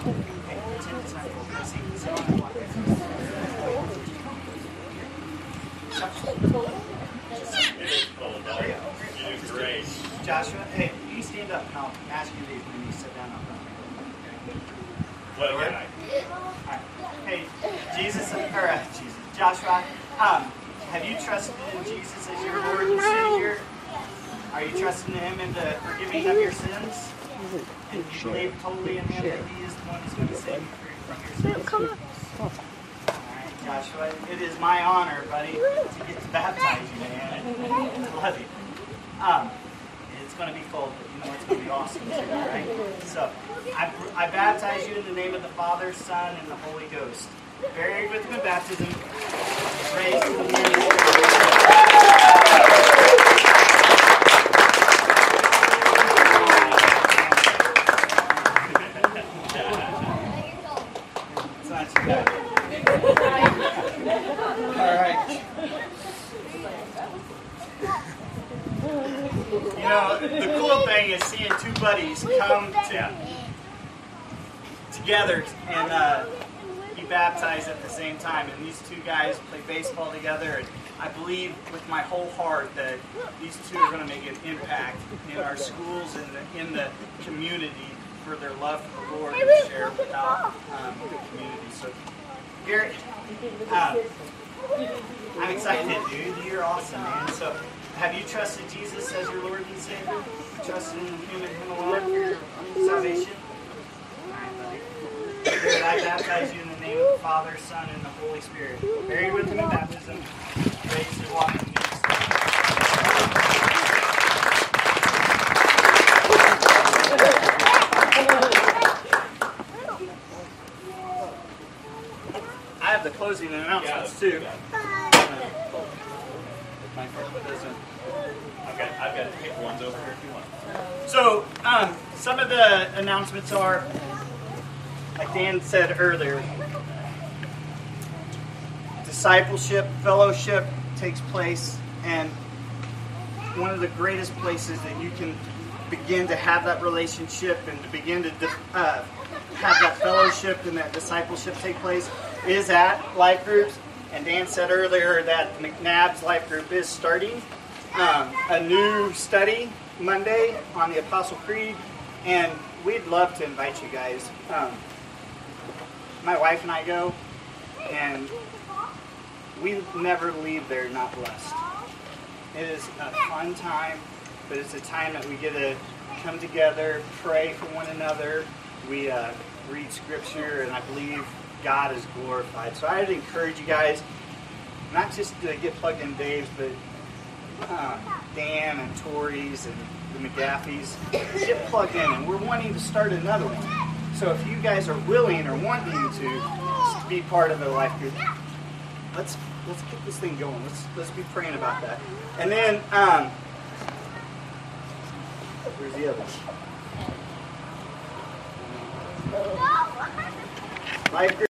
Joshua, hey, you stand up and I'll ask you these when you sit down up front. Well, yeah. Alright. Hey, Joshua, have you trusted in Jesus as your Lord and Savior? Are you trusting in Him in the forgiving of your sins? And you believe totally in Him that He is the one who's going to save you from your sins? Come on. Alright, Joshua, it is my honor, buddy, to get to baptize you, man. I love you. It's going to be cold, but you know it's going to be awesome too, right? So, I baptize you in the name of the Father, Son, and the Holy Ghost. Buried with Him in baptism, raised in the name of the It's not too bad. All right. You know, the cool thing is seeing two buddies come together and be baptized at the same time. And these two guys play baseball together. And I believe with my whole heart that these two are going to make an impact in our schools and in the community for their love for the Lord and share without the community. So, Garrett, I'm excited, dude. You're awesome, man. So, have you trusted Jesus as your Lord and Savior? Trusted in Him and Him alone for your salvation? Garrett, I baptize you in the name of the Father, Son, and the Holy Spirit. Buried with Him in baptism, raised to walk in newness. I have the closing announcements too. Okay, I've got paper ones over here if you want. So, some of the announcements are, like Dan said earlier, discipleship, fellowship takes place, and one of the greatest places that you can begin to have that relationship and to begin to have that fellowship and that discipleship take place is at life groups. And Dan said earlier that McNabb's life group is starting a new study Monday on the Apostle Creed, and we'd love to invite you guys. My wife and I go, and we never leave there not blessed. It is a fun time, but it's a time that we get to come together, pray for one another. We read Scripture, and I believe God is glorified. So I'd encourage you guys, not just to get plugged in Dave's, but Dan and Tori's and the McGaffeys, get plugged in. And we're wanting to start another one. So if you guys are willing or wanting to be part of the life group, let's get this thing going. Let's be praying about that. And then where's the others? Life group.